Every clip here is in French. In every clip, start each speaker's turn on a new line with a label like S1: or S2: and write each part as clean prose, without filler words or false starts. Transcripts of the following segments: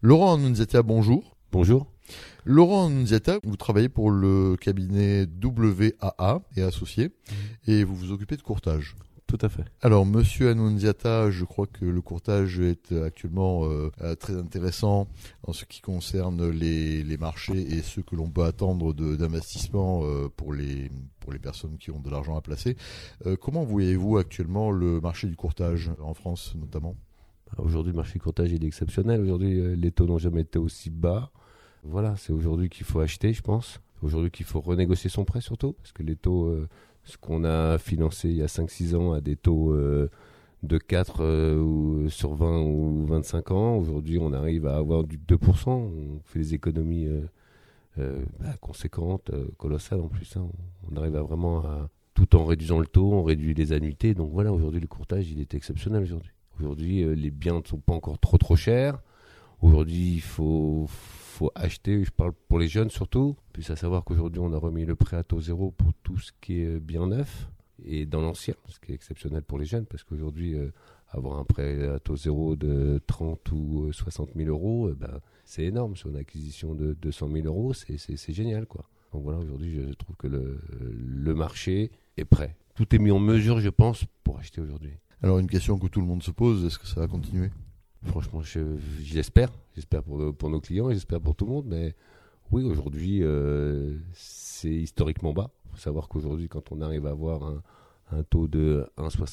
S1: Laurent Annunziata, bonjour.
S2: Bonjour.
S1: Laurent Annunziata, vous travaillez pour le cabinet WAA et associés et vous vous occupez de courtage.
S2: Tout à fait.
S1: Alors, monsieur Annunziata, je crois que le courtage est actuellement très intéressant en ce qui concerne les marchés et ce que l'on peut attendre d'investissement pour les personnes qui ont de l'argent à placer. Comment voyez-vous actuellement le marché du courtage en France notamment ?
S2: Aujourd'hui, le marché du courtage il est exceptionnel. Aujourd'hui, les taux n'ont jamais été aussi bas. Voilà, c'est aujourd'hui qu'il faut acheter, je pense. C'est aujourd'hui qu'il faut renégocier son prêt surtout. Parce que les taux, ce qu'on a financé il y a 5-6 ans à des taux de 4 sur 20 ou 25 ans, aujourd'hui on arrive à avoir du 2%. On fait des économies conséquentes, colossales en plus. On arrive à vraiment tout en réduisant le taux, on réduit les annuités. Donc voilà, aujourd'hui le courtage il est exceptionnel aujourd'hui. Aujourd'hui, les biens ne sont pas encore trop chers. Aujourd'hui, il faut acheter, je parle pour les jeunes surtout. Puis à savoir qu'aujourd'hui, on a remis le prêt à taux zéro pour tout ce qui est bien neuf et dans l'ancien, ce qui est exceptionnel pour les jeunes, parce qu'aujourd'hui, avoir un prêt à taux zéro de 30 ou 60 000 euros, c'est énorme. Sur une acquisition de 200 000 euros, c'est génial, quoi. Donc voilà, aujourd'hui, je trouve que le marché est prêt. Tout est mis en mesure, je pense, pour acheter aujourd'hui.
S1: Alors une question que tout le monde se pose, est-ce que ça va continuer ?
S2: Franchement, j'espère. J'espère pour nos clients et j'espère pour tout le monde. Mais oui, aujourd'hui, c'est historiquement bas. Il faut savoir qu'aujourd'hui, quand on arrive à avoir un taux de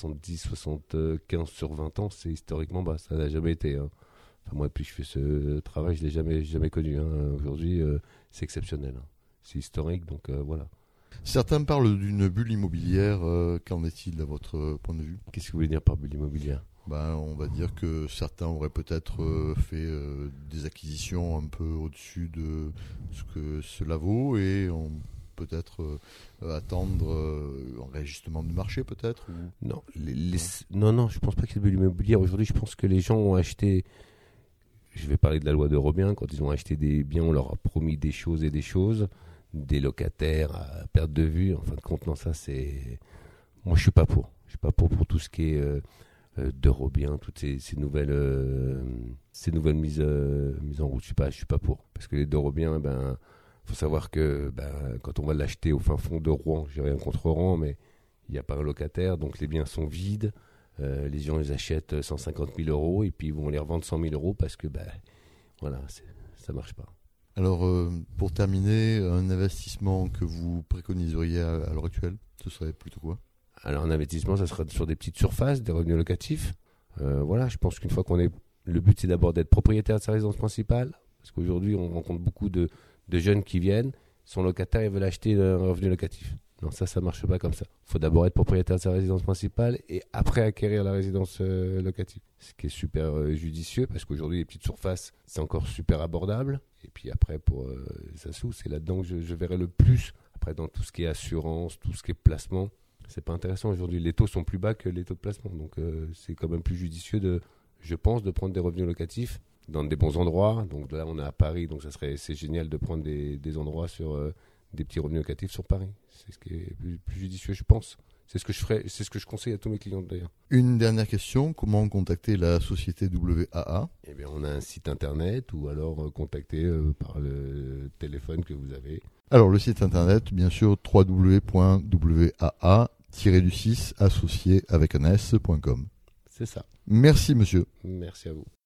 S2: 1,70-75 sur 20 ans, c'est historiquement bas. Ça n'a jamais été. Enfin, moi, depuis que je fais ce travail, je ne l'ai jamais connu. Aujourd'hui, c'est exceptionnel. C'est historique, donc voilà.
S1: Certains parlent d'une bulle immobilière. Qu'en est-il à votre point de vue ?
S2: Qu'est-ce que vous voulez dire par bulle immobilière ?
S1: On va dire que certains auraient peut-être fait des acquisitions un peu au-dessus de ce que cela vaut et on peut-être attendre un réajustement du marché peut-être ou...
S2: Non, non, je pense pas que c'est de bulle immobilière. Aujourd'hui, je pense que les gens ont acheté. Je vais parler de la loi de Robien. Quand ils ont acheté des biens, on leur a promis des choses et des choses. Des locataires à perte de vue. En fin de compte, non, ça c'est. Moi, je suis pas pour. Je suis pas pour tout ce qui est d'Eurobien, toutes ces nouvelles mises en route. Je suis pas pour. Parce que les d'Eurobien, faut savoir que quand on va l'acheter au fin fond de Rouen, j'ai rien contre Rouen, mais il n'y a pas un locataire, donc les biens sont vides. Les gens les achètent 150 000 euros et puis ils vont les revendre 100 000 euros parce que voilà, ça marche pas.
S1: Alors, pour terminer, un investissement que vous préconiseriez à l'heure actuelle, ce serait plutôt quoi ?
S2: Alors, un investissement, ça sera sur des petites surfaces, des revenus locatifs. Voilà, je pense qu'une fois qu'on est... Le but, c'est d'abord d'être propriétaire de sa résidence principale. Parce qu'aujourd'hui, on rencontre beaucoup de jeunes qui viennent, sont locataires et veulent acheter un revenu locatif. Non, ça marche pas comme ça. Il faut d'abord être propriétaire de sa résidence principale et après acquérir la résidence locative. Ce qui est super judicieux parce qu'aujourd'hui, les petites surfaces, c'est encore super abordable. Et puis après, pour ça c'est là-dedans que je verrai le plus. Après, dans tout ce qui est assurance, tout ce qui est placement, c'est pas intéressant aujourd'hui. Les taux sont plus bas que les taux de placement. Donc, c'est quand même plus judicieux je pense, de prendre des revenus locatifs dans des bons endroits. Donc là, on est à Paris, donc c'est génial de prendre des endroits sur des petits revenus locatifs sur Paris. C'est ce qui est plus judicieux, je pense. C'est ce que je ferai, c'est ce que je conseille à tous mes clients d'ailleurs.
S1: Une dernière question, comment contacter la société WAA ?
S2: Eh bien, on a un site internet ou alors contacter par le téléphone que vous avez.
S1: Alors, le site internet, bien sûr, www.waa-associé avec un s.com.
S2: C'est ça.
S1: Merci, monsieur.
S2: Merci à vous.